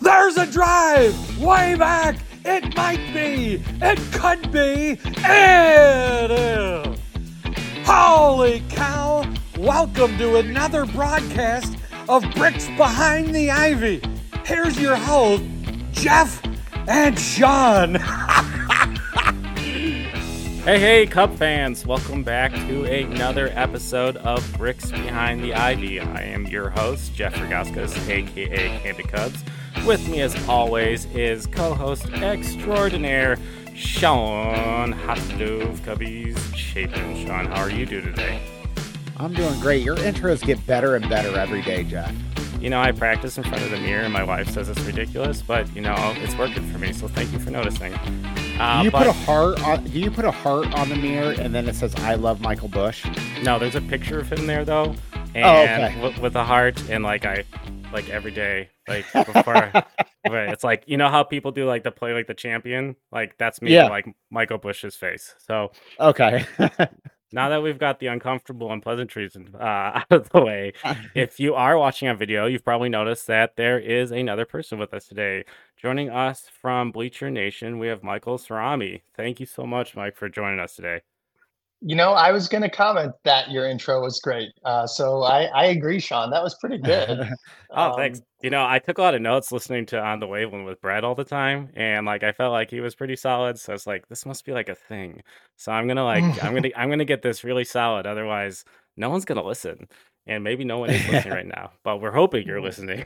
There's a drive way back. It might be. It could be. It is. Holy cow. Welcome to another broadcast of Bricks Behind the Ivy. Here's your host, Jeff and Sean. Hey, Cub fans. Welcome back to another episode of Bricks Behind the Ivy. I am your host, Jeff Ragauskas, a.k.a. Candy Cubs. With me, as always, is co-host extraordinaire, Sean Hot Stove Cubbies Chapin. Sean, how are you doing today? I'm doing great. Your intros get better and better every day, Jeff. You know, I practice in front of the mirror, and my wife says it's ridiculous, but, you know, it's working for me, so thank you for noticing. Do you put a heart on the mirror, and then it says, I love Michael Bush? No, there's a picture of him there, though, and okay. with a heart, and, every day, before, it's like, you know how people do, the play, the champion? That's me, Michael Bush's face, so. Okay. Now that we've got the uncomfortable unpleasantries out of the way, if you are watching on video, you've probably noticed that there is another person with us today. Joining us from Bleacher Nation, we have Michael Cerami. Thank you so much, Mike, for joining us today. You know, I was going to comment that your intro was great. So I agree, Sean. That was pretty good. Thanks. You know, I took a lot of notes listening to On the Waveland with Brad all the time, and I felt like he was pretty solid. So it's this must be a thing. So I'm gonna I'm gonna get this really solid. Otherwise, no one's gonna listen, and maybe no one is listening right now. But we're hoping you're listening.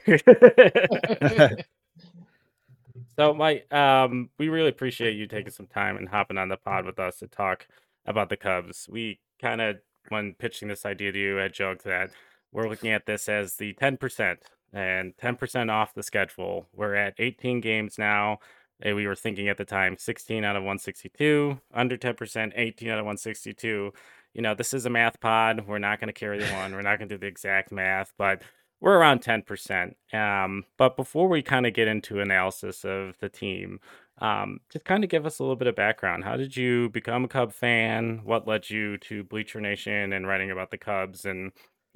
So, Mike, we really appreciate you taking some time and hopping on the pod with us to talk about the Cubs. We kind of, when pitching this idea to you, had joked that we're looking at this as the 10% and 10% off the schedule. We're at 18 games now. And we were thinking at the time 16 out of 162, under 10%, 18 out of 162. You know, this is a math pod. We're not going to carry the one. We're not going to do the exact math, but we're around 10%. But before we kind of get into analysis of the team, just kind of give us a little bit of background. How did you become a Cub fan? What led you to Bleacher Nation and writing about the Cubs? And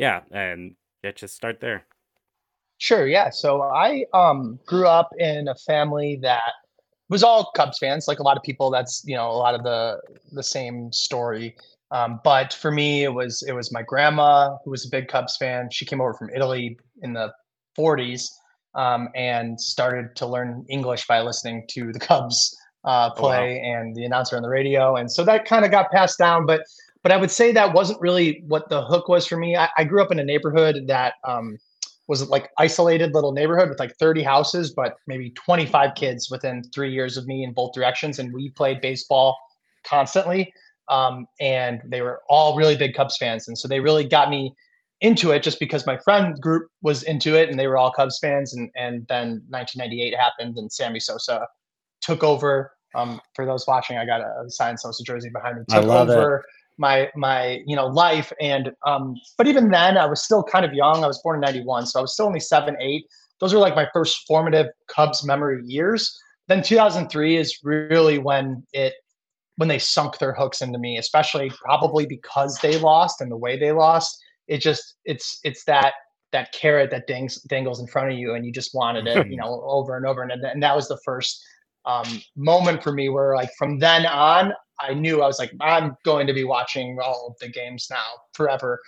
just start there. Sure, yeah. So I grew up in a family that was all Cubs fans. Like a lot of people, that's, a lot of the same story. But for me, it was my grandma who was a big Cubs fan. She came over from Italy in the 40s and started to learn English by listening to the Cubs play and the announcer on the radio. And so that kind of got passed down. But I would say that wasn't really what the hook was for me. I grew up in a neighborhood that was isolated little neighborhood with 30 houses, but maybe 25 kids within 3 years of me in both directions. And we played baseball constantly. And they were all really big Cubs fans. And so they really got me into it just because my friend group was into it and they were all Cubs fans. And then 1998 happened and Sammy Sosa took over. For those watching, I got a signed Sosa jersey behind me. Took over my life. And but even then I was still kind of young. I was born in 91. So I was still only 7, 8. Those were my first formative Cubs memory years. Then 2003 is really when they sunk their hooks into me, especially probably because they lost and the way they lost. It's that carrot that dangles in front of you and you just wanted it, over and over. And that was the first moment for me where from then on, I knew I was I'm going to be watching all of the games now forever.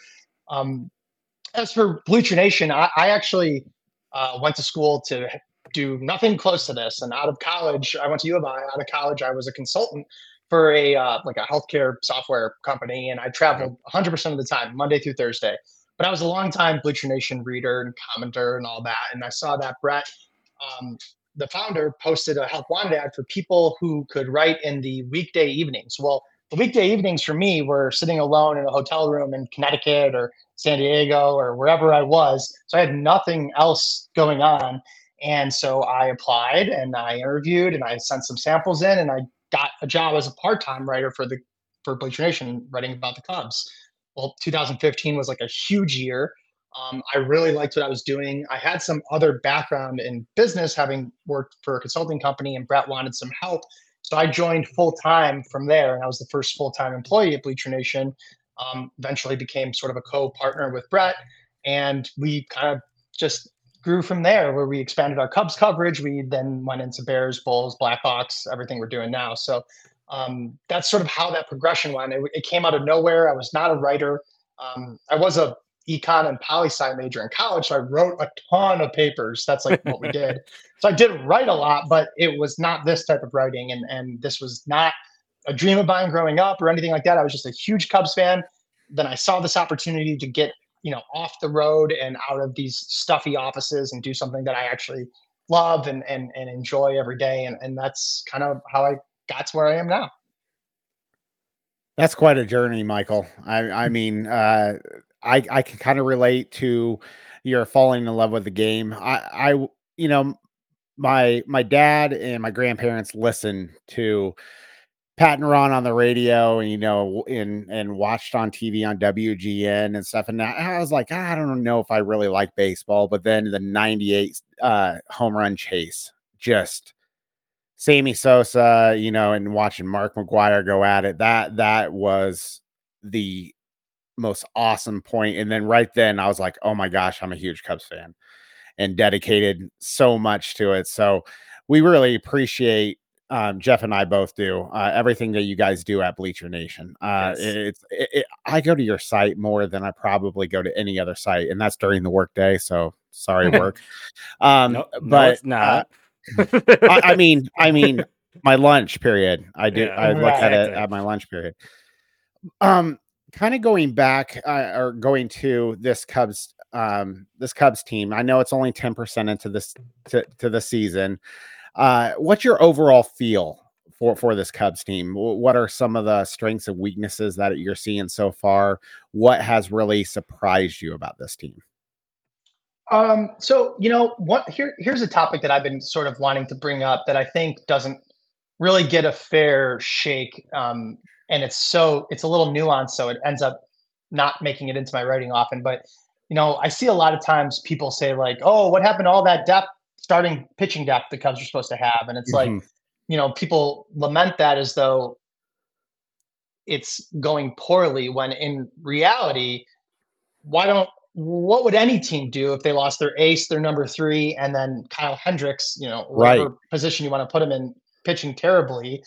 As for Bleacher Nation, I actually went to school to do nothing close to this. And out of college, I went to U of I. Out of college, I was a consultant for a healthcare software company, and I traveled 100% of the time, Monday through Thursday. But I was a longtime Bleacher Nation reader and commenter and all that, and I saw that Brett, the founder, posted a help wanted ad for people who could write in the weekday evenings. Well, the weekday evenings for me were sitting alone in a hotel room in Connecticut or San Diego or wherever I was, so I had nothing else going on. And so I applied and I interviewed and I sent some samples in and I got a job as a part-time writer for Bleacher Nation, writing about the Cubs. Well, 2015 was a huge year. I really liked what I was doing. I had some other background in business, having worked for a consulting company, and Brett wanted some help. So I joined full-time from there, and I was the first full-time employee at Bleacher Nation. Eventually became sort of a co-partner with Brett, and we kind of just grew from there, where we expanded our Cubs coverage. We then went into Bears, Bulls, Blackhawks, everything we're doing now. So that's sort of how that progression went. It came out of nowhere. I was not a writer. I was a econ and poli sci major in college, so I wrote a ton of papers. That's like what we did. So I did write a lot, but it was not this type of writing, and this was not a dream of mine growing up or anything like that. I was just a huge Cubs fan. Then I saw this opportunity to get off the road and out of these stuffy offices and do something that I actually love and enjoy every day. And that's kind of how I got to where I am now. That's quite a journey, Michael. I mean, I can kind of relate to your falling in love with the game. My dad and my grandparents listened to Pat and Ron on the radio, and and watched on TV on WGN and stuff. And I was like, I don't know if I really like baseball. But then the '98 home run chase, just Sammy Sosa, and watching Mark McGwire go at it, that was the most awesome point. And then right then I was like, oh my gosh, I'm a huge Cubs fan and dedicated so much to it. So we really appreciate, Jeff and I both do, everything that you guys do at Bleacher Nation. Yes. I go to your site more than I probably go to any other site, and that's during the workday. So sorry, work. No, But it's not. I mean, my lunch period. I look at it exactly. at my lunch period. Kind of going back, or going to this Cubs team. I know it's only 10% into this to the season. What's your overall feel for this Cubs team? What are some of the strengths and weaknesses that you're seeing so far? What has really surprised you about this team? So here's a topic that I've been sort of wanting to bring up that I think doesn't really get a fair shake. And it's a little nuanced, so it ends up not making it into my writing often. But I see a lot of times people say like, "Oh, what happened to all that depth, starting pitching depth the Cubs are supposed to have?" And it's like, people lament that as though it's going poorly, when in reality, what would any team do if they lost their ace, their number 3, and then Kyle Hendricks, whatever position you want to put him in, pitching terribly?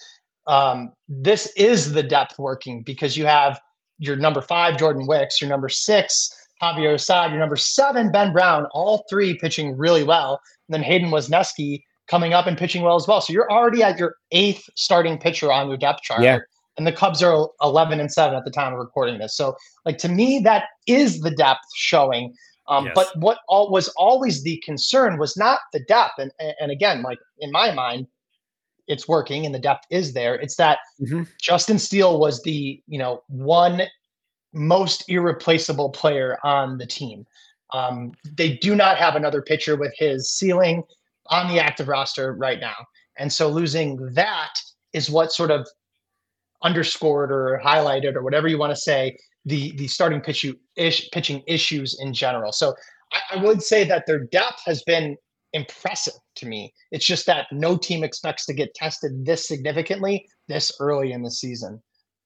This is the depth working, because you have your number 5, Jordan Wicks, your number 6, Javier Assad, your number 7, Ben Brown, all 3 pitching really well. And then Hayden Wesneski coming up and pitching well as well. So you're already at your 8th starting pitcher on your depth chart. Yeah. And the Cubs are 11-7 at the time of recording this. So, like, to me, that is the depth showing. Yes. But what was always the concern was not the depth. And again, like, in my mind, it's working and the depth is there. It's that Justin Steele was the, one most irreplaceable player on the team. They do not have another pitcher with his ceiling on the active roster right now. And so losing that is what sort of underscored or highlighted, or whatever you want to say, the starting pitching issues in general. So I would say that their depth has been impressive to me. It's just that no team expects to get tested this significantly this early in the season.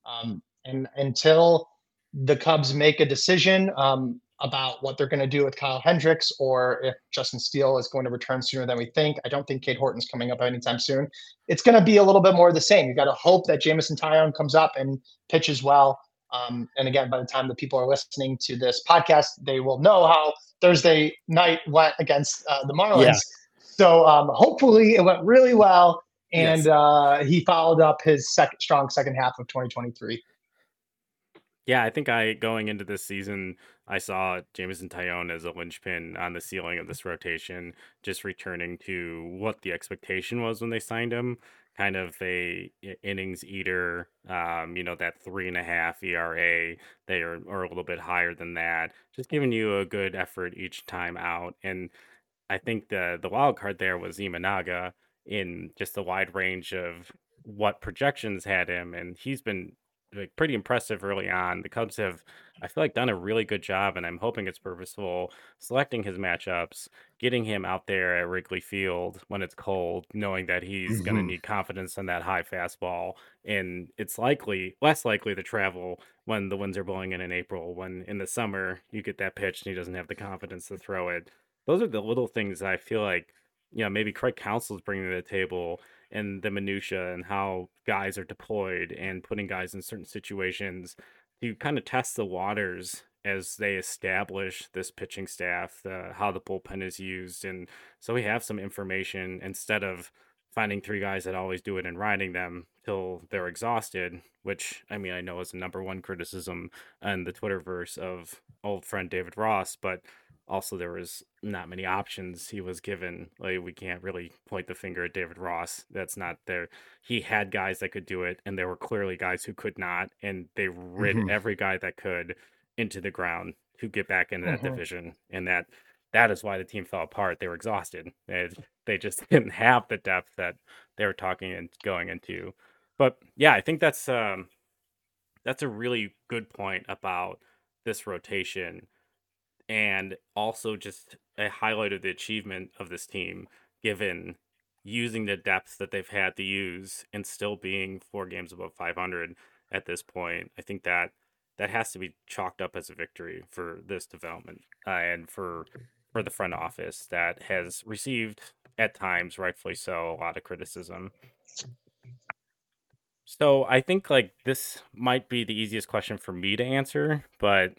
And until the Cubs make a decision about what they're going to do with Kyle Hendricks, or if Justin Steele is going to return sooner than we think. I don't think Cade Horton's coming up anytime soon. It's going to be a little bit more of the same. You got to hope that Jameson Taillon comes up and pitches well. And again, by the time the people are listening to this podcast, they will know how Thursday night went against the Marlins. Yeah. So hopefully it went really well, and he followed up his strong second half of 2023. Yeah, I think going into this season, I saw Jameson Taillon as a linchpin on the ceiling of this rotation, just returning to what the expectation was when they signed him. Kind of a innings eater, that 3.5 ERA. They are a little bit higher than that. Just giving you a good effort each time out. And I think the wild card there was Imanaga, in just the wide range of what projections had him, and he's been pretty impressive early on. The Cubs have, I feel like, done a really good job, and I'm hoping it's purposeful, selecting his matchups, getting him out there at Wrigley Field when it's cold, knowing that he's going to need confidence in that high fastball. And it's less likely to travel when the winds are blowing in April, when in the summer you get that pitch and he doesn't have the confidence to throw it. those are the little things that I feel like, maybe Craig Counsell's bringing to the table, and the minutia and how guys are deployed and putting guys in certain situations to kind of test the waters as they establish this pitching staff, how the bullpen is used. And so we have some information instead of finding three guys that always do it and riding them till they're exhausted, which I mean, I know is the number one criticism on the Twitterverse of old friend David Ross, but also there was not many options he was given. Like, we can't really point the finger at David Ross. That's not there. He had guys that could do it, and there were clearly guys who could not, and they rid every guy that could into the ground to get back into that division. And that is why the team fell apart. They were exhausted. They just didn't have the depth that they were talking and going into. But yeah, I think that's a really good point about this rotation, and also just a highlight of the achievement of this team, given using the depth that they've had to use and still being 4 games above 500 at this point. I think that has to be chalked up as a victory for this development, and for the front office that has received, at times, rightfully so, a lot of criticism. So I think like this might be the easiest question for me to answer, but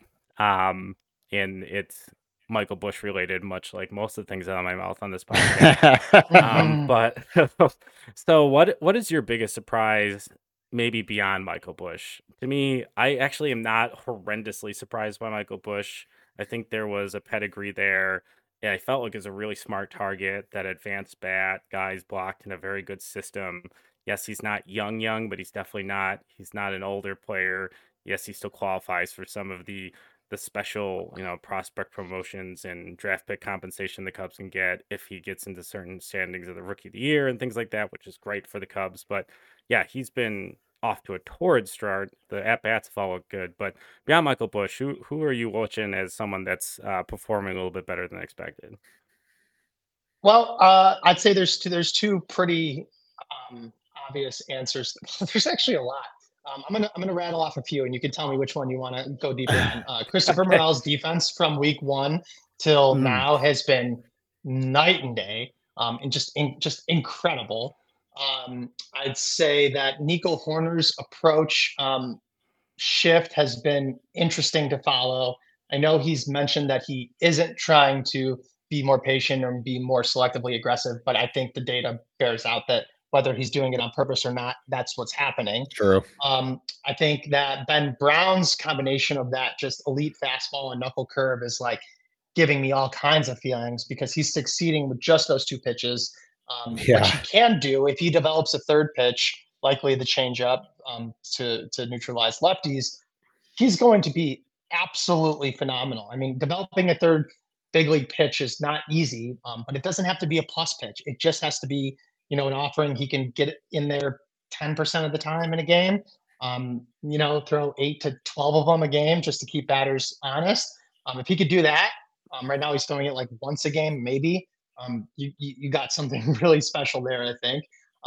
and it's Michael Busch related, much like most of the things out of my mouth on this podcast. But so what is your biggest surprise, maybe beyond Michael Busch? To me, I actually am not horrendously surprised by Michael Busch. I think there was a pedigree there. Yeah, I felt like it was a really smart target, that advanced bat, guys blocked in a very good system. Yes, he's not young, but he's not an older player. Yes, he still qualifies for some of the special, prospect promotions and draft pick compensation the Cubs can get if he gets into certain standings of the Rookie of the Year and things like that, which is great for the Cubs. But yeah, he's been off to a torrid start. The at-bats have all looked good. But beyond Michael Busch, who are you watching as someone that's performing a little bit better than expected? Well, I'd say there's two pretty obvious answers. There's actually a lot. I'm gonna rattle off a few, and you can tell me which one you want to go deeper on. Christopher Morel's defense from week 1 till now has been night and day, and just incredible. I'd say that Nico Hoerner's approach shift has been interesting to follow. I know he's mentioned that he isn't trying to be more patient or be more selectively aggressive, but I think the data bears out that whether he's doing it on purpose or not, that's what's happening. True. I think that Ben Brown's combination of that just elite fastball and knuckle curve is like giving me all kinds of feelings, because he's succeeding with just those 2 pitches. What he can do if he develops a third pitch, likely the changeup, to neutralize lefties, he's going to be absolutely phenomenal. I mean, developing a third big league pitch is not easy, but it doesn't have to be a plus pitch. It just has to be, an offering he can get in there 10% of the time in a game. Throw 8 to 12 of them a game just to keep batters honest. If he could do that, right now he's throwing it like once a game, maybe. You got something really special there, I think.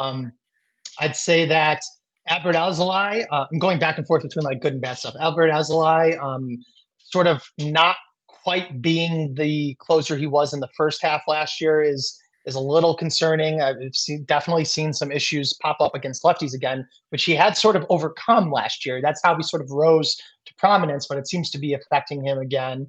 I'd say that Adbert Alzolay, I'm going back and forth between like good and bad stuff. Adbert Alzolay, sort of not quite being the closer he was in the first half last year is a little concerning. I've definitely seen some issues pop up against lefties again, which he had sort of overcome last year. That's how he sort of rose to prominence, but it seems to be affecting him again.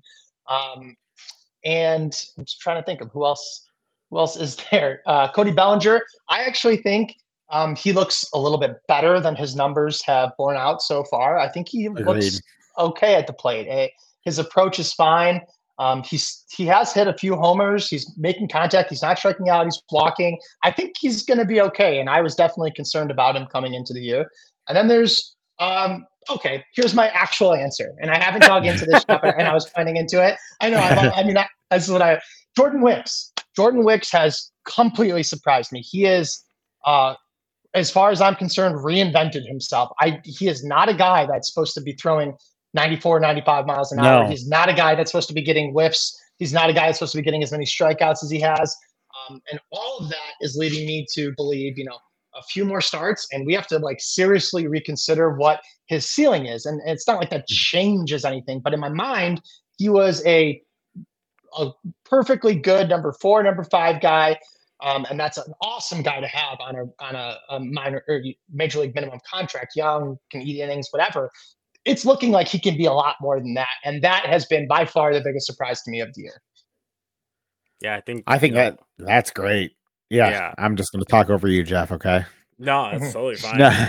And I'm just trying to think of who else is there. Cody Bellinger, I actually think he looks a little bit better than his numbers have borne out so far. I think he looks okay at the plate. His approach is fine. He has hit a few homers. He's making contact. He's not striking out. He's walking. I think he's going to be okay. And I was definitely concerned about him coming into the year. And then there's, okay, here's my actual answer. And I haven't dug into this stuff, and I was finding into it. I know. That's what Jordan Wicks. Jordan Wicks has completely surprised me. He is, as far as I'm concerned, reinvented himself. He is not a guy that's supposed to be throwing 94, 95 miles an hour. He's not a guy that's supposed to be getting whiffs. He's not a guy that's supposed to be getting as many strikeouts as he has. And all of that is leading me to believe, a few more starts, and we have to like seriously reconsider what his ceiling is. And it's not like that changes anything, but in my mind, he was a a perfectly good number 4, number 5 guy. And that's an awesome guy to have on a minor or major league minimum contract. Young, can eat innings, whatever. It's looking like he can be a lot more than that, and that has been by far the biggest surprise to me of the year. Yeah, I think that's great. Yeah, Yeah. I'm just going to talk over you, Jeff. Okay. No, that's totally fine. No.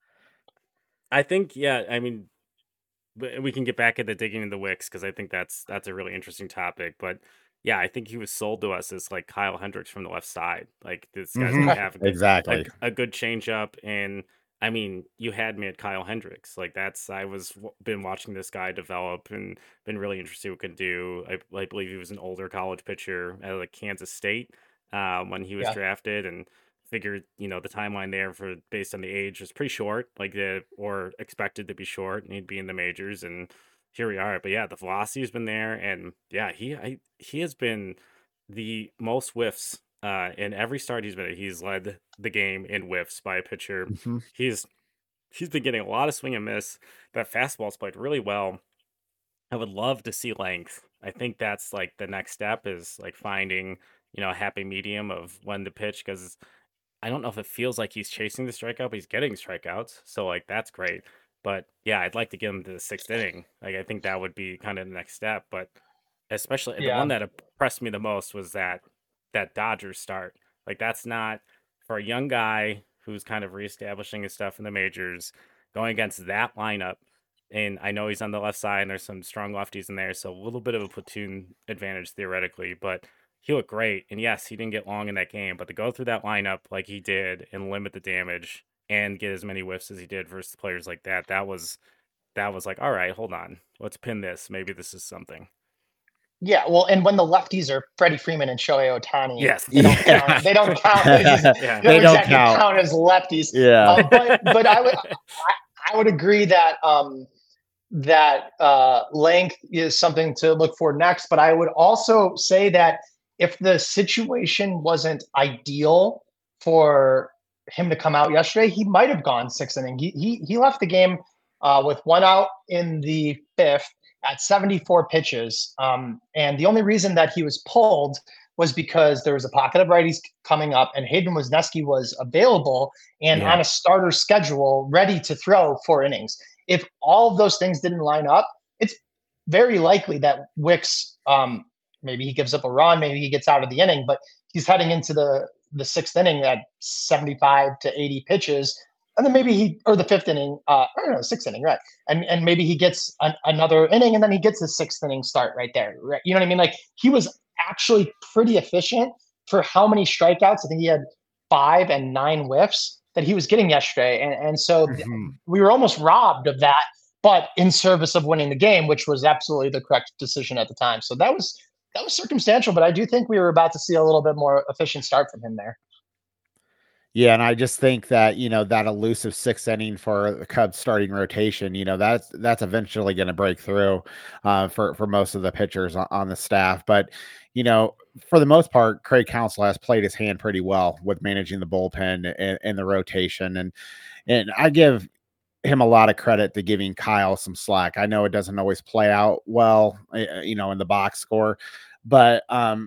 I think, yeah, I mean, we can get back into digging into Wicks because I think that's a really interesting topic. But yeah, I think he was sold to us as like Kyle Hendricks from the left side. Like this guy's Mhm. gonna have Exactly. a good changeup, and I mean, you had me at Kyle Hendricks. Like been watching this guy develop and been really interested what he could do. I believe he was an older college pitcher at like Kansas State when he was Yeah. drafted, and figured the timeline there for based on the age was pretty short, or expected to be short, and he'd be in the majors, and here we are. But yeah, the velocity has been there, and yeah, he has been the most whiffs in every start he's been at. He's led the game in whiffs by a pitcher. Mhm. He's been getting a lot of swing and miss. That fastball's played really well. I would love to see length. I think that's like the next step is like finding a happy medium of when to pitch, because I don't know if it feels like he's chasing the strikeout, but he's getting strikeouts. So like that's great. But yeah, I'd like to get him to the 6th inning. Like I think that would be kind of the next step. But especially the one that impressed me the most was that Dodgers start. Like that's not for a young guy who's kind of reestablishing his stuff in the majors, going against that lineup. And I know he's on the left side and there's some strong lefties in there, so a little bit of a platoon advantage theoretically, but he looked great. And yes, he didn't get long in that game, but to go through that lineup like he did and limit the damage and get as many whiffs as he did versus players like that was like, all right, hold on, let's pin this. Maybe this is something. Yeah, well, and when the lefties are Freddie Freeman and Shohei Ohtani, Yes, they don't count. They don't count. Yeah. They don't exactly count as lefties. Yeah. But I would agree that length is something to look for next. But I would also say that if the situation wasn't ideal for him to come out yesterday, he might have gone 6th inning. He left the game with 1 out in the 5th at 74 pitches. And the only reason that he was pulled was because there was a pocket of righties coming up and Hayden Wesneski was available and on a starter schedule ready to throw 4 innings. If all of those things didn't line up, it's very likely that Wicks, maybe he gives up a run, maybe he gets out of the inning, but he's heading into the 6th inning at 75 to 80 pitches. And then maybe or the 5th inning, 6th inning, right? And maybe he gets another inning and then he gets the 6th inning start right there. Right? You know what I mean? Like he was actually pretty efficient for how many strikeouts. I think he had 5 and 9 whiffs that he was getting yesterday. And so we were almost robbed of that, but in service of winning the game, which was absolutely the correct decision at the time. So that was circumstantial, but I do think we were about to see a little bit more efficient start from him there. Yeah, and I just think that, that elusive 6th inning for the Cubs starting rotation, that's eventually going to break through for most of the pitchers on the staff. But, for the most part, Craig Counsell has played his hand pretty well with managing the bullpen and the rotation. And I give him a lot of credit to giving Kyle some slack. I know it doesn't always play out well, in the box score, but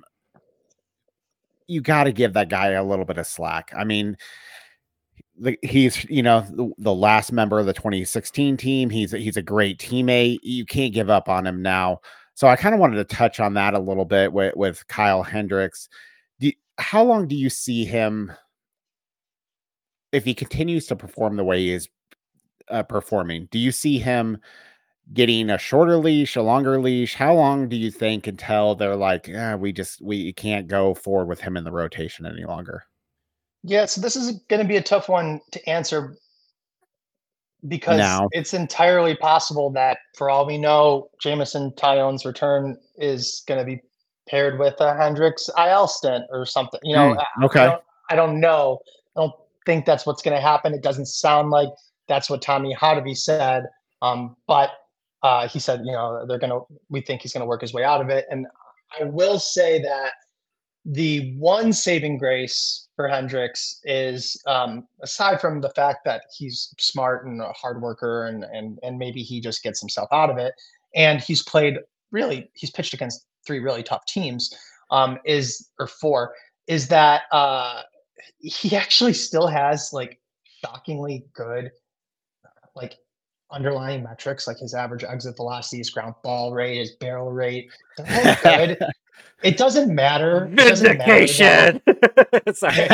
you got to give that guy a little bit of slack. I mean, he's the last member of the 2016 team. He's a great teammate. You can't give up on him now. So I kind of wanted to touch on that a little bit with Kyle Hendricks. How long do you see him, if he continues to perform the way he is performing? Do you see him getting a shorter leash, a longer leash? How long do you think until they're like, we can't go forward with him in the rotation any longer? Yeah, so this is going to be a tough one to answer because it's entirely possible that, for all we know, Jameson Taillon's return is going to be paired with a Hendricks IL stint or something. Okay. I don't know. I don't think that's what's going to happen. It doesn't sound like that's what Tommy Hotovy said. But he said, we think he's going to work his way out of it. And I will say that the one saving grace for Hendricks is, aside from the fact that he's smart and a hard worker and maybe he just gets himself out of it, and he's pitched against three really tough teams, or four, is that he actually still has like shockingly good like underlying metrics, like his average exit velocity, his ground ball rate, his barrel rate. They're all good. It doesn't matter. Vindication. Sorry.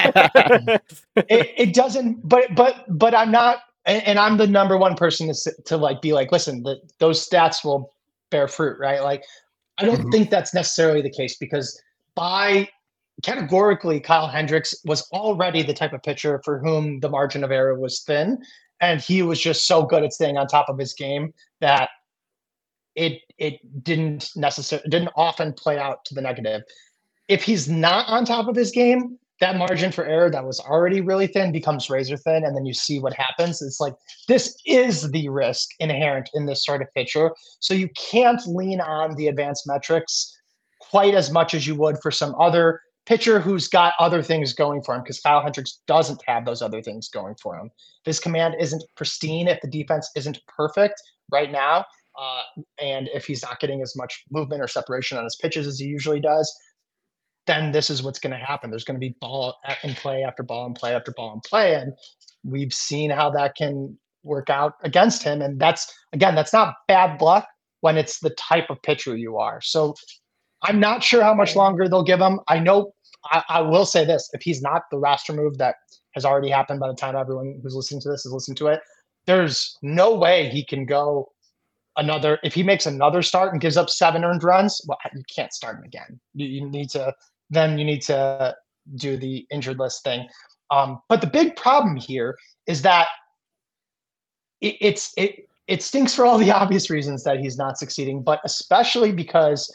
It doesn't. But I'm not, and I'm the number one person to like be like, listen, those stats will bear fruit, right? Like, I don't think that's necessarily the case, because categorically, Kyle Hendricks was already the type of pitcher for whom the margin of error was thin, and he was just so good at staying on top of his game that it didn't often play out to the negative. If he's not on top of his game, that margin for error that was already really thin becomes razor thin, and then you see what happens. It's like, this is the risk inherent in this sort of pitcher. So you can't lean on the advanced metrics quite as much as you would for some other pitcher who's got other things going for him, because Kyle Hendricks doesn't have those other things going for him. If his command isn't pristine, if the defense isn't perfect right now, and if he's not getting as much movement or separation on his pitches as he usually does, then this is what's going to happen. There's going to be ball in play after ball and play after ball and play. And we've seen how that can work out against him. And that's not bad luck when it's the type of pitcher you are. So I'm not sure how much longer they'll give him. I know, I will say this, if he's not the roster move that has already happened by the time everyone who's listening to this is listening to it, there's no way he can go if he makes another start and gives up 7 earned runs, well, you can't start him again. You need to do the injured list thing. But the big problem here is that it stinks for all the obvious reasons that he's not succeeding, but especially because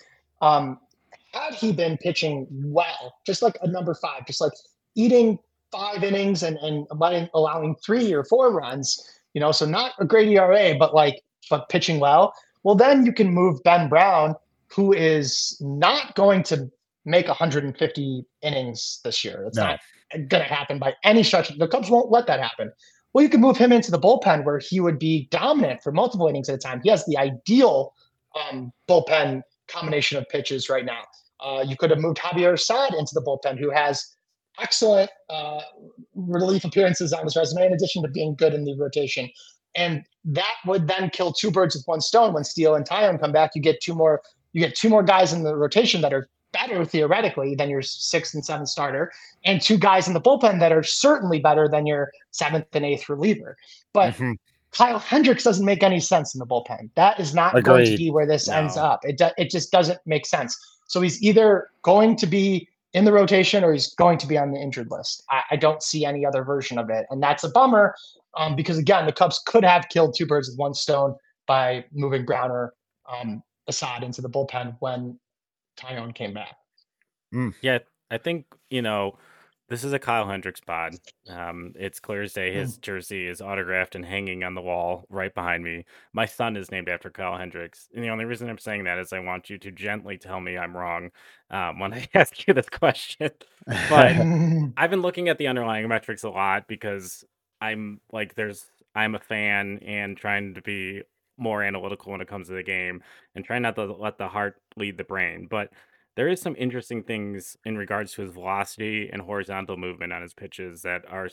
had he been pitching well, just like a number 5, just like eating 5 innings and allowing 3 or 4 runs, so not a great ERA, but pitching well, then you can move Ben Brown, who is not going to make 150 innings this year. It's not going to happen by any stretch. The Cubs won't let that happen. Well, you can move him into the bullpen where he would be dominant for multiple innings at a time. He has the ideal bullpen combination of pitches right now. You could have moved Javier Assad into the bullpen, who has excellent relief appearances on his resume, in addition to being good in the rotation. And that would then kill 2 birds with 1 stone. When Steele and Taillon come back, you get two more guys in the rotation that are better theoretically than your 6th and 7th starter, and 2 guys in the bullpen that are certainly better than your 7th and 8th reliever. But Kyle Hendricks doesn't make any sense in the bullpen. That is not going to be where this ends up. It just doesn't make sense. So he's either going to be in the rotation or he's going to be on the injured list. I don't see any other version of it. And that's a bummer, because again, the Cubs could have killed 2 birds with 1 stone by moving Brown or Assad into the bullpen when Taillon came back. Yeah, I think, this is a Kyle Hendricks pod. It's clear as day. His jersey is autographed and hanging on the wall right behind me. My son is named after Kyle Hendricks. And the only reason I'm saying that is I want you to gently tell me I'm wrong when I ask you this question. But I've been looking at the underlying metrics a lot because I'm a fan and trying to be more analytical when it comes to the game and trying not to let the heart lead the brain. But there is some interesting things in regards to his velocity and horizontal movement on his pitches that are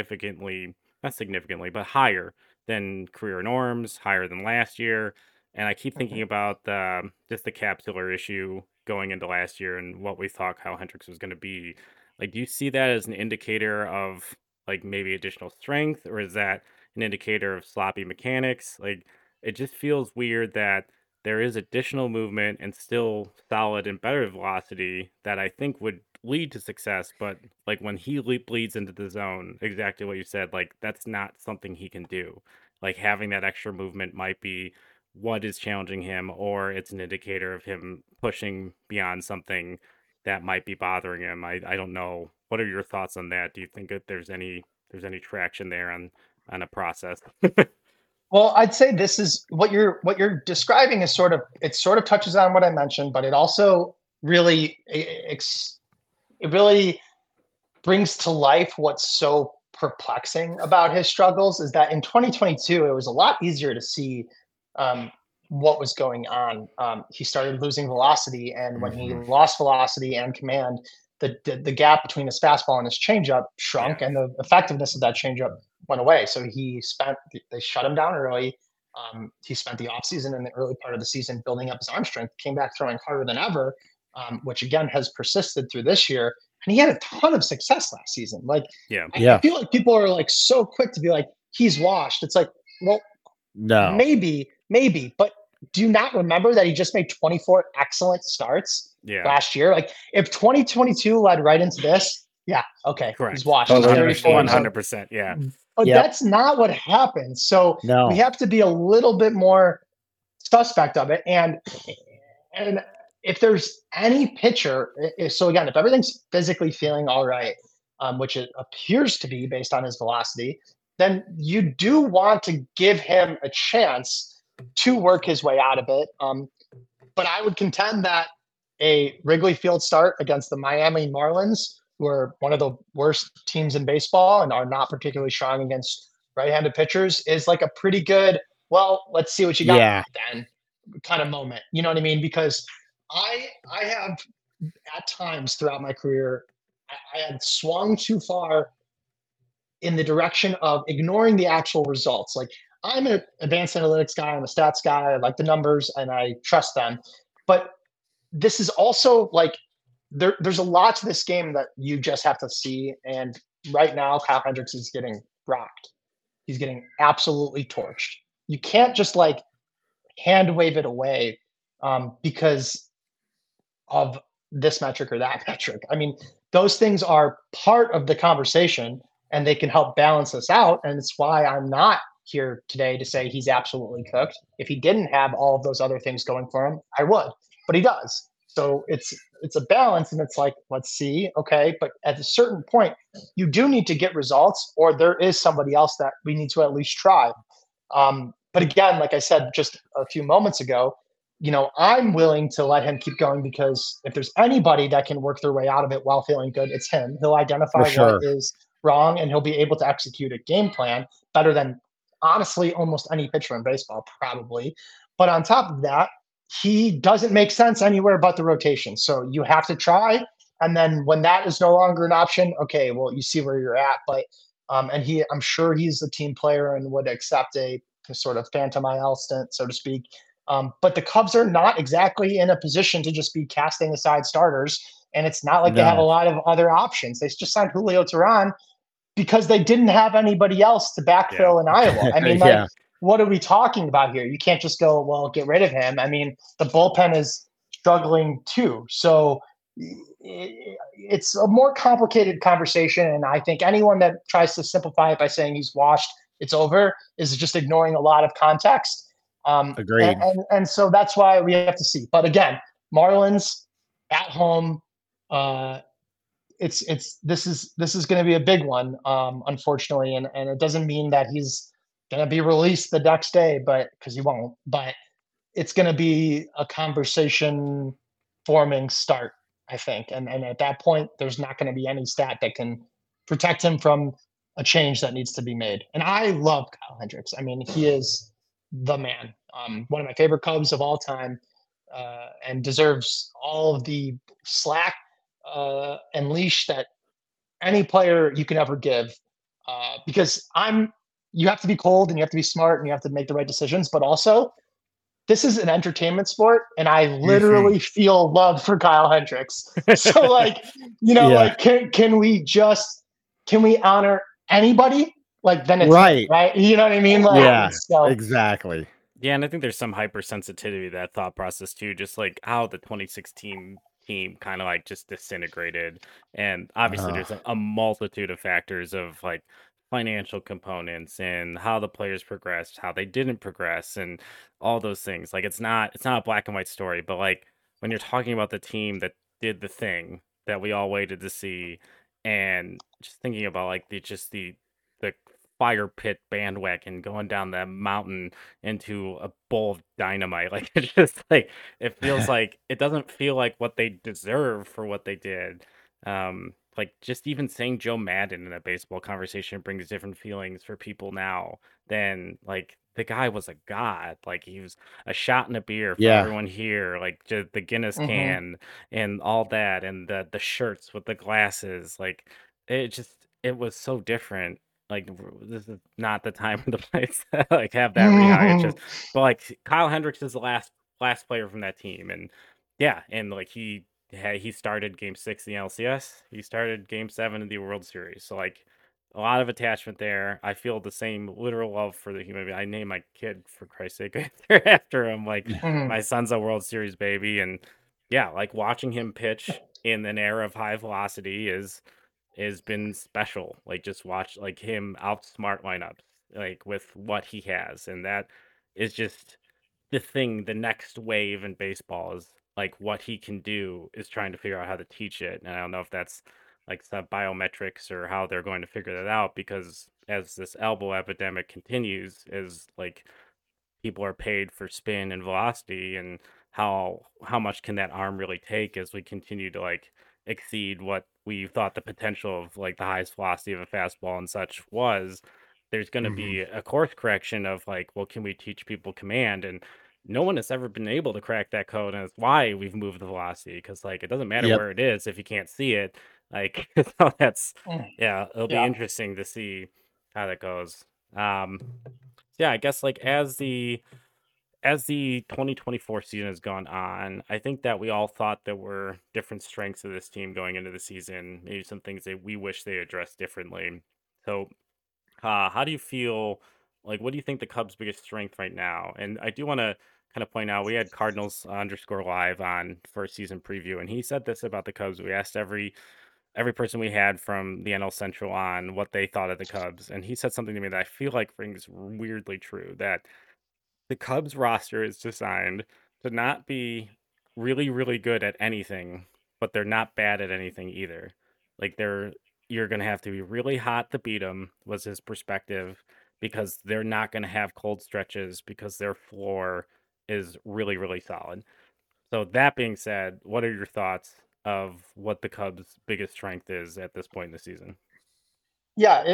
not significantly, but higher than career norms, higher than last year. And I keep thinking about just the capsular issue going into last year and what we thought Kyle Hendricks was going to be. Like, do you see that as an indicator of like maybe additional strength, or is that an indicator of sloppy mechanics? Like, it just feels weird that there is additional movement and still solid and better velocity that I think would lead to success. But like when he bleeds into the zone, exactly what you said, like that's not something he can do. Like having that extra movement might be what is challenging him, or it's an indicator of him pushing beyond something that might be bothering him. I don't know. What are your thoughts on that? Do you think that there's any traction there on a process? Well, I'd say this is what you're describing is sort of touches on what I mentioned, but it also really brings to life what's so perplexing about his struggles is that in 2022 it was a lot easier to see what was going on. He started losing velocity, and when he Mhm. lost velocity and command, the gap between his fastball and his changeup shrunk, Yeah. and the effectiveness of that changeup went away. So they shut him down early. He spent the offseason and the early part of the season building up his arm strength, came back throwing harder than ever, which again has persisted through this year. And he had a ton of success last season. Like, Yeah. I Yeah. feel like people are like so quick to be like, he's washed. It's like, well, No. maybe, but do you not remember that he just made 24 excellent starts Yeah. last year? Like, if 2022 led right into this, yeah, okay, Correct. he's washed. He's Totally 34 understand. and 100%. Yeah. but Yep. that's not what happened. So we No. have to be a little bit more suspect of it. And if there's any pitcher, so again, if everything's physically feeling all right, which it appears to be based on his velocity, then you do want to give him a chance to work his way out of it. But I would contend that a Wrigley Field start against the Miami Marlins, who are one of the worst teams in baseball and are not particularly strong against right-handed pitchers, is like a pretty good, well, let's see what you got Yeah. then kind of moment. You know what I mean? Because I have at times throughout my career, I had swung too far in the direction of ignoring the actual results. Like, I'm an advanced analytics guy, I'm a stats guy, I like the numbers and I trust them. But this is also like there's a lot to this game that you just have to see. And right now, Kyle Hendricks is getting rocked. He's getting absolutely torched. You can't just like hand wave it away because of this metric or that metric. I mean, those things are part of the conversation and they can help balance us out. And it's why I'm not here today to say he's absolutely cooked. If he didn't have all of those other things going for him, I would, but he does. So it's a balance, and it's like, let's see, okay, but at a certain point, you do need to get results, or there is somebody else that we need to at least try. But again, like I said just a few moments ago, I'm willing to let him keep going because if there's anybody that can work their way out of it while feeling good, it's him. He'll identify For what sure. is wrong and he'll be able to execute a game plan better than honestly almost any pitcher in baseball, probably. But on top of that, he doesn't make sense anywhere but the rotation. So you have to try. And then when that is no longer an option, okay, well, you see where you're at. But I'm sure he's a team player and would accept a sort of phantom IL stint, so to speak. But the Cubs are not exactly in a position to just be casting aside starters. And it's not like they have a No. lot of other options. They just signed Julio Teheran because they didn't have anybody else to backfill in Iowa. I mean, like, Yeah. what are we talking about here? You can't just go, well, get rid of him. I mean, the bullpen is struggling too. So it's a more complicated conversation. And I think anyone that tries to simplify it by saying he's washed, it's over, is just ignoring a lot of context. Agreed. And so that's why we have to see. But again, Marlins at home, this is going to be a big one, unfortunately, and it doesn't mean that he's going to be released the next day, but because he won't. But it's going to be a conversation forming start, I think, and at that point, there's not going to be any stat that can protect him from a change that needs to be made. And I love Kyle Hendricks. I mean, he is the man. One of my favorite Cubs of all time, and deserves all of the slack and leash that any player you can ever give. Because you have to be cold and you have to be smart and you have to make the right decisions, but also this is an entertainment sport, and I literally feel love for Kyle Hendricks. So, like, Yeah. like, can we honor anybody? Like, then it's Right. right. You know what I mean? Like, Yeah. so Exactly. Yeah, and I think there's some hypersensitivity to that thought process too, just like how the 2016 team kind of like just disintegrated. And obviously there's a multitude of factors of like financial components and how the players progressed, how they didn't progress, and all those things. Like it's not a black and white story, but like when you're talking about the team that did the thing that we all waited to see, and just thinking about like the fire pit bandwagon going down that mountain into a bowl of dynamite. Like it's just like it feels like it doesn't feel like what they deserve for what they did. Like just even saying Joe Madden in a baseball conversation brings different feelings for people now than like the guy was a god. Like he was a shot and a beer for Yeah. everyone here, like just the Guinness Mhm. can and all that, and the shirts with the glasses. Like it was so different. Like this is not the time or the place to like have that rehire. It's just, but like Kyle Hendricks is the last player from that team, and yeah, and like he started Game 6 in the LCS. He started Game 7 in the World Series. So like a lot of attachment there. I feel the same literal love for the human being. I named my kid, for Christ's sake, after him. Like Mhm. my son's a World Series baby, and yeah, like watching him pitch in an era of high velocity is been special. Like just watch like him outsmart lineups like with what he has, and that is just the next wave in baseball is like what he can do is trying to figure out how to teach it. And I don't know if that's like some biometrics or how they're going to figure that out, because as this elbow epidemic continues, is like people are paid for spin and velocity, and how much can that arm really take as we continue to like exceed what we thought the potential of like the highest velocity of a fastball and such was. There's going to Mhm. be a course correction of like, well, can we teach people command? And no one has ever been able to crack that code, and it's why we've moved the velocity, because like it doesn't matter Yep. where it is if you can't see it. Like so that's Mm. yeah, it'll be Yeah. interesting to see how that goes. Yeah, I guess like as the 2024 season has gone on, I think that we all thought there were different strengths of this team going into the season, maybe some things that we wish they addressed differently. So, how do you feel? Like, what do you think the Cubs' biggest strength right now? And I do want to kind of point out we had Cardinals underscore live on first season preview, and he said this about the Cubs. We asked every person we had from the NL Central on what they thought of the Cubs, and he said something to me that I feel like rings weirdly true, that the Cubs roster is designed to not be really, really good at anything, but they're not bad at anything either. Like you're gonna have to be really hot to beat them, was his perspective, because they're not gonna have cold stretches because their floor is really, really solid. So that being said, what are your thoughts of what the Cubs' biggest strength is at this point in the season? Yeah.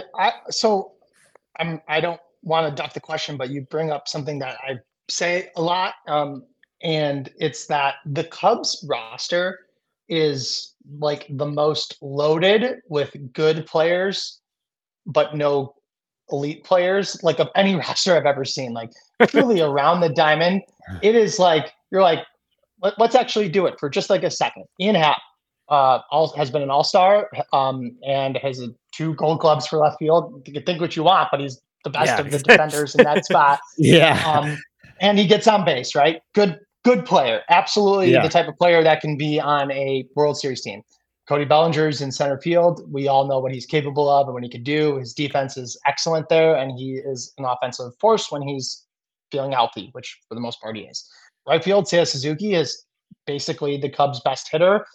I don't want to duck the question, but you bring up something that I say a lot, and it's that the Cubs roster is like the most loaded with good players, but no elite players, like of any roster I've ever seen. Like truly around the diamond, it is like you're like, let's actually do it for just like a second. Ian Happ has been an all-star and has 2 Gold Gloves for left field. You can think what you want, but he's the best Yeah. of the defenders in that spot. Yeah. And he gets on base, right? Good player. Absolutely Yeah. the type of player that can be on a World Series team. Cody Bellinger's in center field. We all know what he's capable of and what he can do. His defense is excellent there, and he is an offensive force when he's feeling healthy, which for the most part he is. Right field, Seiya Suzuki is basically the Cubs' best hitter.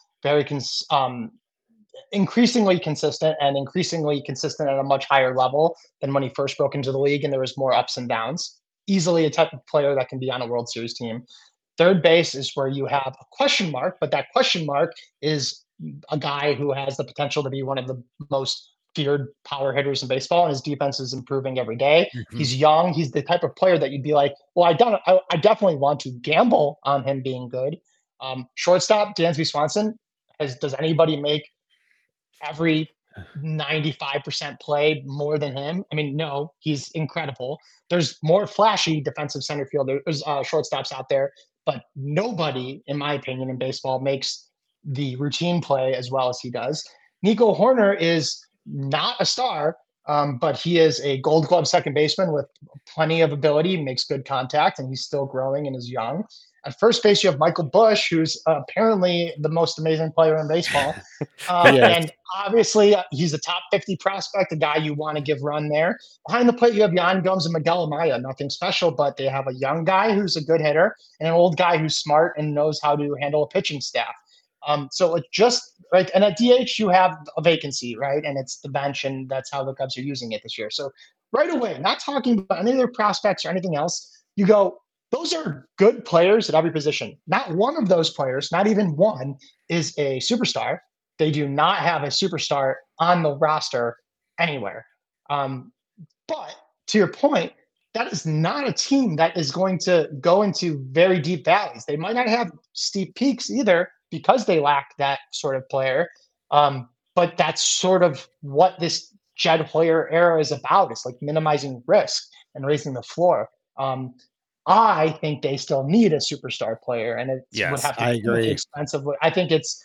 Increasingly consistent and increasingly consistent at a much higher level than when he first broke into the league and there was more ups and downs. Easily a type of player that can be on a World Series team. Third base is where you have a question mark, but that question mark is a guy who has the potential to be one of the most feared power hitters in baseball, and his defense is improving every day. Mhm. He's young. He's the type of player that you'd be like, well, I definitely want to gamble on him being good. Shortstop, Dansby Swanson. Does anybody make every 95% play more than him? I mean, no, he's incredible. There's more flashy defensive center fielders, shortstops out there, but nobody, in my opinion, in baseball makes the routine play as well as he does. Nico Horner is not a star, but he is a Gold Glove second baseman with plenty of ability, makes good contact, and he's still growing and is young. At first base, you have Michael Busch, who's apparently the most amazing player in baseball. Yes. And obviously, he's a top 50 prospect, a guy you want to give run there. Behind the plate, you have Yan Gomes and Miguel Amaya. Nothing special, but they have a young guy who's a good hitter and an old guy who's smart and knows how to handle a pitching staff. So it just right. And at DH, you have a vacancy, right? And it's the bench, and that's how the Cubs are using it this year. So right away, not talking about any of their prospects or anything else, you go, those are good players at every position. Not one of those players, not even one, is a superstar. They do not have a superstar on the roster anywhere. But to your point, that is not a team that is going to go into very deep valleys. They might not have steep peaks either because they lack that sort of player. But that's sort of what this Jed Hoyer era is about. It's like minimizing risk and raising the floor. I think they still need a superstar player, and it would have to I come at the agree. expense of. I think it's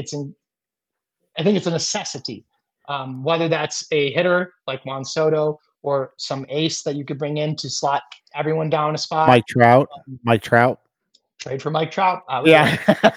a necessity. Whether that's a hitter like Juan Soto or some ace that you could bring in to slot everyone down a spot. Mike Trout. Trade for Mike Trout. Yeah.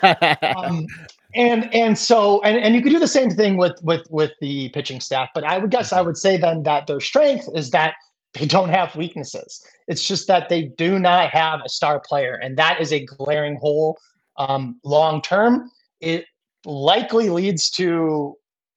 And so you could do the same thing with the pitching staff, but I would say then that their strength is that they don't have weaknesses. It's just that they do not have a star player, and that is a glaring hole. Long term, it likely leads to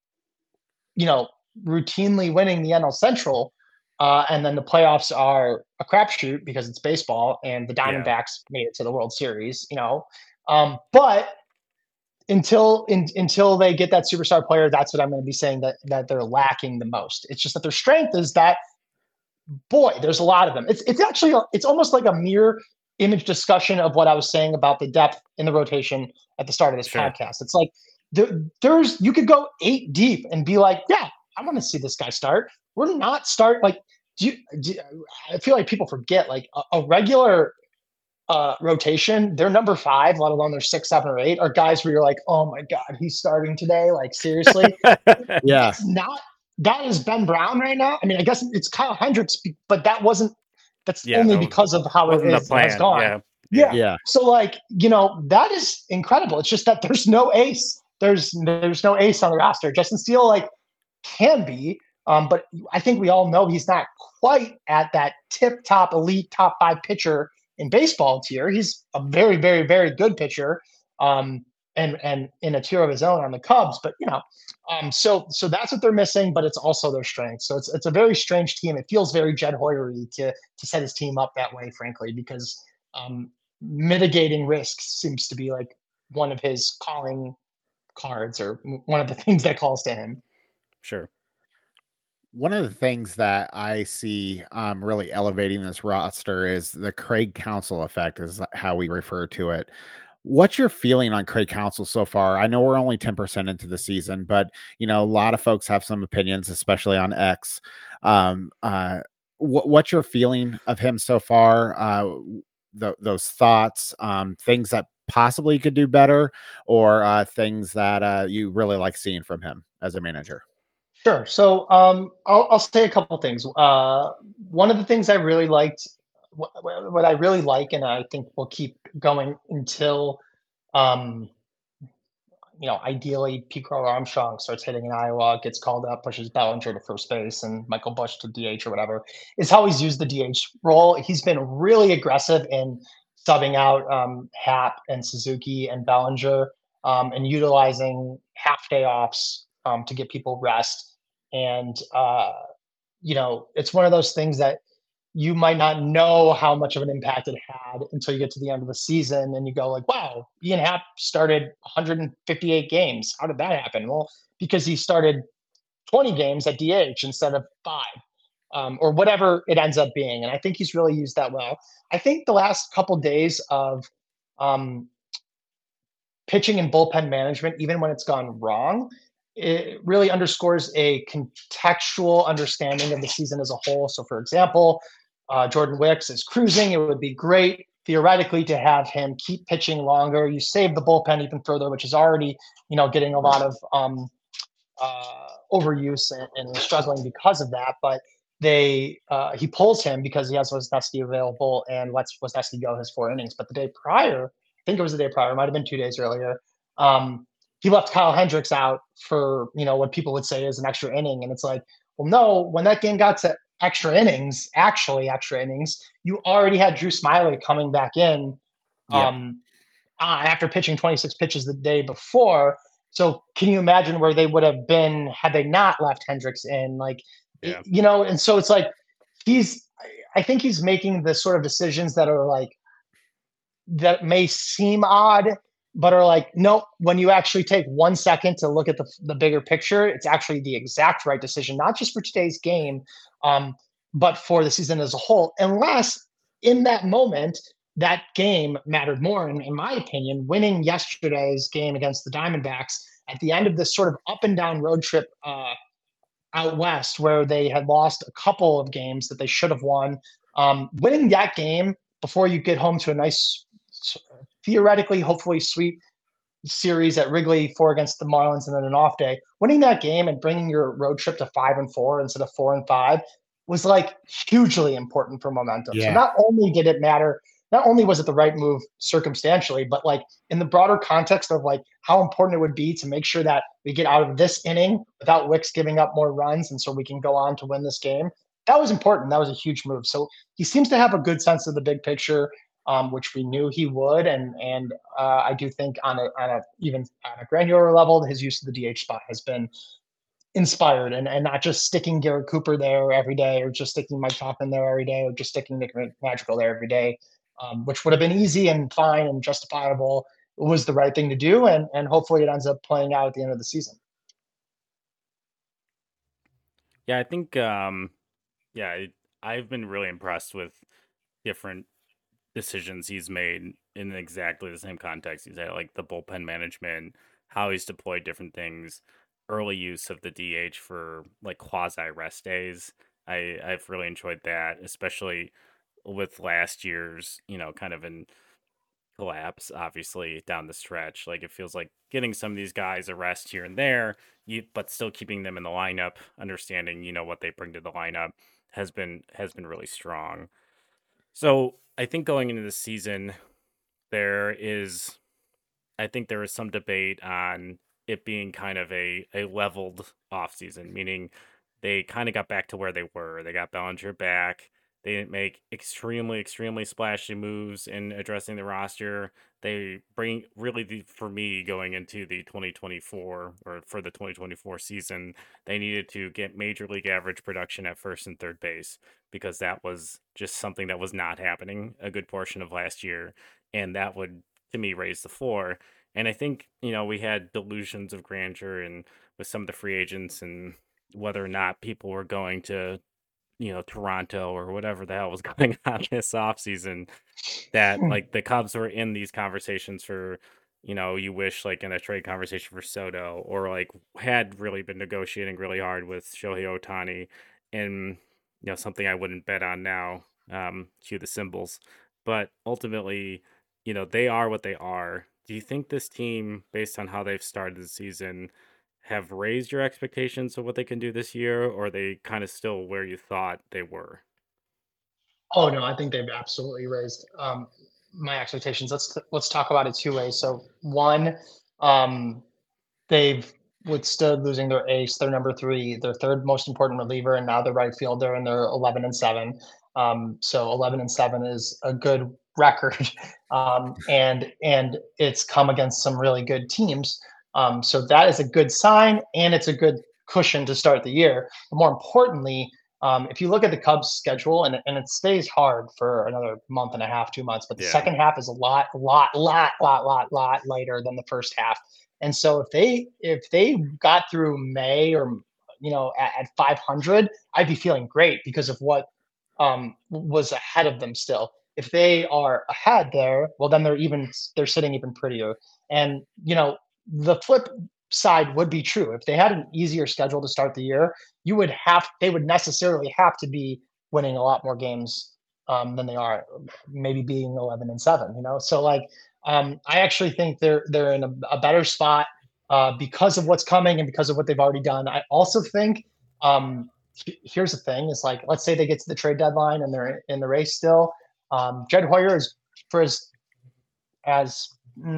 routinely winning the NL Central, and then the playoffs are a crapshoot because it's baseball, and the Diamondbacks made it to the World Series. But until they get that superstar player, that's what I'm going to be saying that they're lacking the most. It's just that their strength is that, boy, there's a lot of them. It's almost like a mirror image discussion of what I was saying about the depth in the rotation at the start of this podcast. It's like you could go 8 deep and be like, yeah, I want to see this guy start. We're not like, I feel like people forget like a regular rotation, they're number 5, let alone they're 6, 7, or 8, are guys where you're like, oh my God, he's starting today. Like, seriously. Yeah. That is Ben Brown right now. I mean, I guess it's Kyle Hendricks, but that's only because of how it has gone. Yeah. So like, that is incredible. It's just that there's no ace. There's no ace on the roster. Justin Steele like can be, but I think we all know he's not quite at that tip-top elite top 5 pitcher in baseball tier. He's a very, very, very good pitcher, and in a tier of his own on the Cubs. But so that's what they're missing. But it's also their strength. So it's a very strange team. It feels very Jed Hoyer-y to set his team up that way, frankly, because mitigating risks seems to be like one of his calling cards, or one of the things that calls to him. Sure. One of the things that I see really elevating this roster is the Craig Counsell effect, is how we refer to it. What's your feeling on Craig Counsell so far? I know we're only 10% into the season, but a lot of folks have some opinions, especially on X. What's your feeling of him so far? Those thoughts, things that possibly could do better, or things that you really like seeing from him as a manager? Sure. So I'll say a couple things. One of the things I really liked, what I really like, and I think will keep going until, ideally Pete Crow Armstrong starts hitting in Iowa, gets called up, pushes Bellinger to first base, and Michael Busch to DH or whatever, is how he's used the DH role. He's been really aggressive in subbing out Happ and Suzuki and Bellinger, and utilizing half day offs to get people rest. And, it's one of those things that you might not know how much of an impact it had until you get to the end of the season and you go like, wow, Ian Happ started 158 games. How did that happen? Well, because he started 20 games at DH instead of 5, or whatever it ends up being. And I think he's really used that well. I think the last couple days of pitching and bullpen management, even when it's gone wrong, it really underscores a contextual understanding of the season as a whole. So, for example, Jordan Wicks is cruising. It would be great, theoretically, to have him keep pitching longer. You save the bullpen even further, which is already, getting a lot of overuse and struggling because of that. But he pulls him because he has Wesneski available and lets Wesneski go his 4 innings. But the day prior, I think it was the day prior, it might have been 2 days earlier, he left Kyle Hendricks out for, what people would say is an extra inning. And it's like, well, no, when that game got to extra innings, you already had Drew Smyly coming back in after pitching 26 pitches the day before. So can you imagine where they would have been had they not left Hendricks in? And so it's like, I think he's making the sort of decisions that are like, that may seem odd, but are like, no, when you actually take 1 second to look at the bigger picture, it's actually the exact right decision, not just for today's game, but for the season as a whole, unless in that moment that game mattered more. In my opinion, winning yesterday's game against the Diamondbacks at the end of this sort of up and down road trip out west, where they had lost a couple of games that they should have won, winning that game before you get home to a nice, theoretically, hopefully sweet series at Wrigley, 4 against the Marlins, and then an off day. Winning that game and bringing your road trip to 5-4 instead of 4-5 was like hugely important for momentum. Yeah. So not only did it matter, not only was it the right move circumstantially, but like in the broader context of like how important it would be to make sure that we get out of this inning without Wicks giving up more runs, and so we can go on to win this game. That was important. That was a huge move. So he seems to have a good sense of the big picture, which we knew he would, and I do think on a even on a granular level, his use of the DH spot has been inspired, and not just sticking Garrett Cooper there every day, or just sticking Mike Tauchman there every day, or just sticking Nick Madrigal there every day, which would have been easy and fine and justifiable. It was the right thing to do, and hopefully it ends up playing out at the end of the season. Yeah, I think I've been really impressed with different decisions he's made in exactly the same context. He's had like the bullpen management, how he's deployed different things, early use of the DH for like quasi rest days. I've really enjoyed that, especially with last year's, kind of in collapse, obviously down the stretch. Like it feels like getting some of these guys a rest here and there, but still keeping them in the lineup, understanding what they bring to the lineup has been really strong. So I think going into the season, I think there is some debate on it being kind of a leveled offseason, meaning they kind of got back to where they were. They got Bellinger back. They didn't make extremely, extremely splashy moves in addressing the roster. They bring really, for me, going into the 2024 or for the 2024 season, they needed to get major league average production at first and third base, because that was just something that was not happening a good portion of last year. And that would, to me, raise the floor. And I think, we had delusions of grandeur and with some of the free agents and whether or not people were going to, Toronto or whatever the hell was going on this offseason, that like the Cubs were in these conversations for, you wish like in a trade conversation for Soto, or like had really been negotiating really hard with Shohei Ohtani, and, something I wouldn't bet on now, cue the symbols. But ultimately, they are what they are. Do you think this team, based on how they've started the season, have raised your expectations of what they can do this year, or are they kind of still where you thought they were? Oh no, I think they've absolutely raised my expectations. Let's talk about it two ways. So one, they've withstood losing their ace, their number 3, their third most important reliever, and now their right fielder, and they're 11-7. So 11-7 is a good record, and it's come against some really good teams. So that is a good sign, and it's a good cushion to start the year. But more importantly, if you look at the Cubs' schedule, and it stays hard for another month and a half, 2 months, but the second half is a lot lighter than the first half. And so if they got through May, or at 500, I'd be feeling great because of what was ahead of them still. If they are ahead there, well, then they're sitting even prettier. And the flip side would be true. If they had an easier schedule to start the year, they would necessarily have to be winning a lot more games than they are, maybe being 11-7. So like, I actually think they're in a better spot because of what's coming and because of what they've already done. I also think here's the thing: is like, let's say they get to the trade deadline and they're in the race still. Jed Hoyer is for as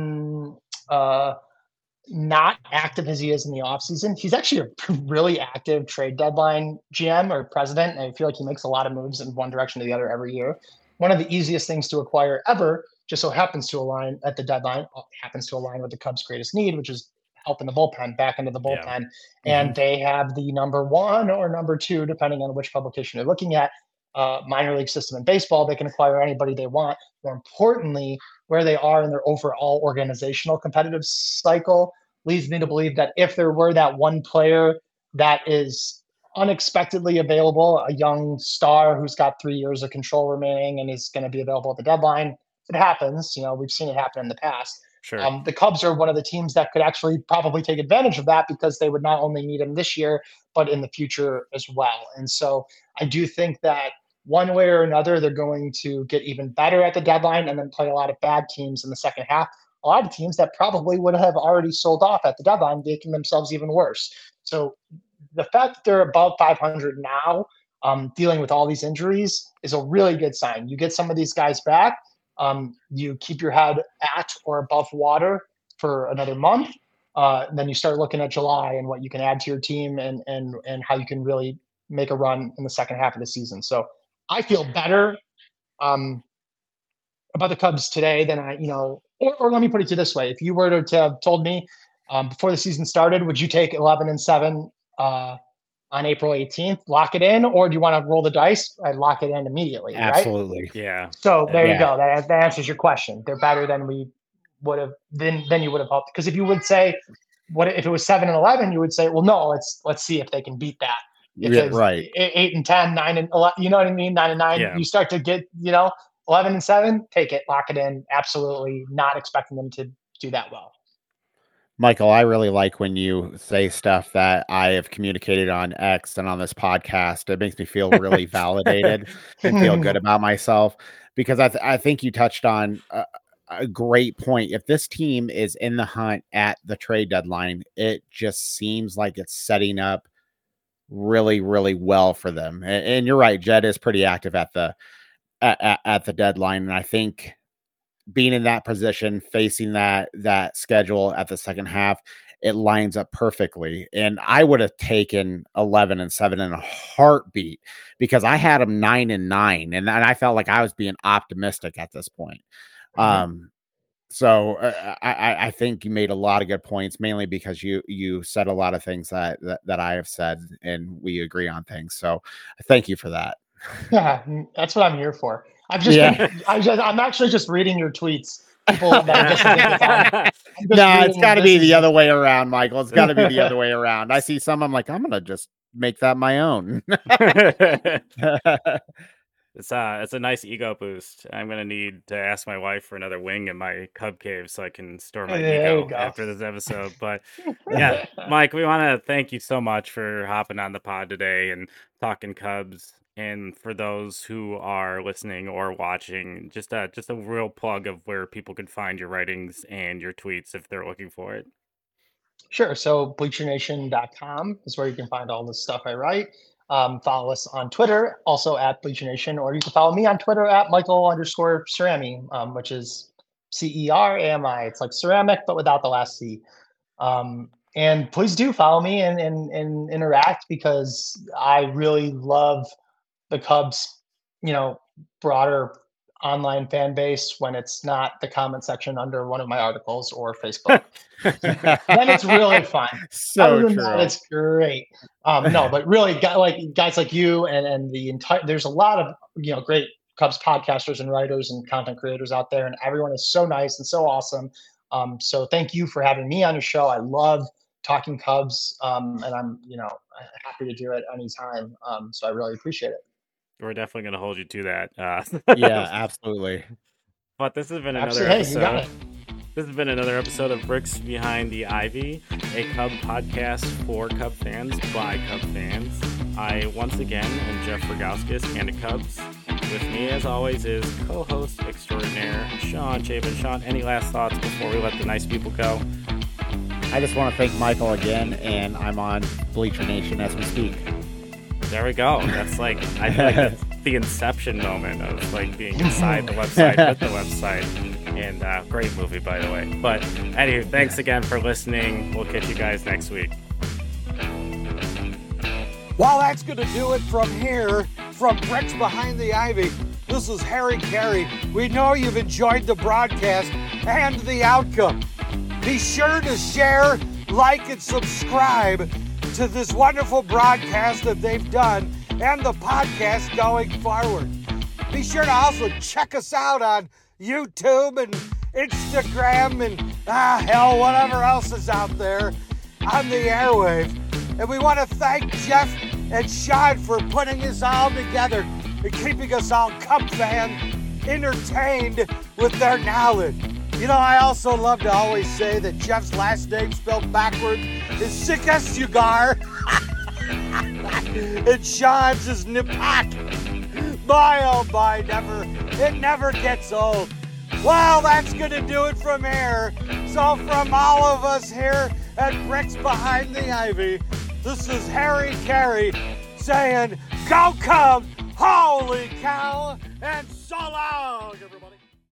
not active as he is in the offseason. He's actually a really active trade deadline GM or president, and I feel like he makes a lot of moves in one direction or the other every year. One of the easiest things to acquire ever just so happens to align at the deadline, happens to align with the Cubs' greatest need, which is help in the bullpen, back into the bullpen. Yeah. And they have the number 1 or number 2, depending on which publication you're looking at, minor league system in baseball. They can acquire anybody they want. More importantly, where they are in their overall organizational competitive cycle leads me to believe that if there were that one player that is unexpectedly available, a young star who's got 3 years of control remaining and is going to be available at the deadline. It happens. We've seen it happen in the past. Sure. The Cubs are one of the teams that could actually probably take advantage of that because they would not only need him this year, but in the future as well. And so I do think that one way or another, they're going to get even better at the deadline and then play a lot of bad teams in the second half. A lot of teams that probably would have already sold off at the deadline, making themselves even worse. So the fact that they're above 500 now, dealing with all these injuries, is a really good sign. You get some of these guys back, you keep your head at or above water for another month, then you start looking at July and what you can add to your team and how you can really make a run in the second half of the season. So I feel better about the Cubs today than or let me put it to this way. If you were to have told me before the season started, would you take 11-7 on April 18th, lock it in, or do you want to roll the dice? I'd lock it in immediately. Absolutely. Right? Yeah. So there you go. That answers your question. They're better than we would have than you would have hoped. Because if you would say, what if it was 7-11, you would say, well, no, let's see if they can beat that. If right. 8-10, 9-11, you know what I mean? 9-9. Yeah. You start to get 11-7. Take it, lock it in. Absolutely not expecting them to do that well. Michael, I really like when you say stuff that I have communicated on X and on this podcast. It makes me feel really validated and feel good about myself, because I think you touched on a great point. If this team is in the hunt at the trade deadline, it just seems like it's setting up really, really well for them. And you're right, Jed is pretty active at the deadline, and I think being in that position, facing that schedule at the second half, it lines up perfectly. And I would have taken 11-7 in a heartbeat, because I had them 9-9, and I felt like I was being optimistic at this point. Mm-hmm. So I think you made a lot of good points, mainly because you said a lot of things that I have said, and we agree on things. So thank you for that. Yeah, that's what I'm here for. I'm actually just reading your tweets. People that it's got to be the other way around, Michael. It's got to be the other way around. I see some, I'm like, I'm gonna just make that my own. It's a nice ego boost. I'm gonna need to ask my wife for another wing in my Cub cave so I can store my ego after this episode. But yeah, Mike, we want to thank you so much for hopping on the pod today and talking Cubs. And for those who are listening or watching, just a real plug of where people can find your writings and your tweets if they're looking for it. Sure. So bleachernation.com is where you can find all the stuff I write. Follow us on Twitter, also at Bleacher Nation, or you can follow me on Twitter at Michael_Cerami, which is CERAMI. It's like ceramic, but without the last C. And please do follow me and interact, because I really love the Cubs, broader online fan base when it's not the comment section under one of my articles or Facebook. Then it's really fun. So true. It's great. No, but really, guys like you and the entire, there's a lot of great Cubs podcasters and writers and content creators out there, and everyone is so nice and so awesome. So thank you for having me on your show. I love talking Cubs, and I'm happy to do it anytime. So I really appreciate it. We're definitely going to hold you to that. Yeah, absolutely. But this has been another episode. This has been another episode of Bricks Behind the Ivy, a Cub podcast for Cub fans by Cub fans. I once again am Jeff Rogowskis and the Cubs. With me, as always, is co-host extraordinaire Sean Chapin. Sean, any last thoughts before we let the nice people go? I just want to thank Michael again, and I'm on Bleacher Nation as we speak. There we go. That's I feel like that's the inception moment of being inside the website with the website. And great movie, by the way. But anyway, thanks again for listening. We'll catch you guys next week. Well, that's going to do it from here, from Bricks Behind the Ivy. This is Harry Carey. We know you've enjoyed the broadcast and the outcome. Be sure to share, like, and subscribe to this wonderful broadcast that they've done and the podcast going forward. Be sure to also check us out on YouTube and Instagram and whatever else is out there on the airwave. And we want to thank Jeff and Sean for putting this all together and keeping us all Cub fan entertained with their knowledge. You know, I also love to always say that Jeff's last name spelled backwards is Sick-as-Cigar. And Sean's is Nipak. My oh my, it never gets old. Well, that's gonna do it from here. So from all of us here at Bricks Behind the Ivy, this is Harry Carey saying, go Cubs, holy cow, and so long, everybody.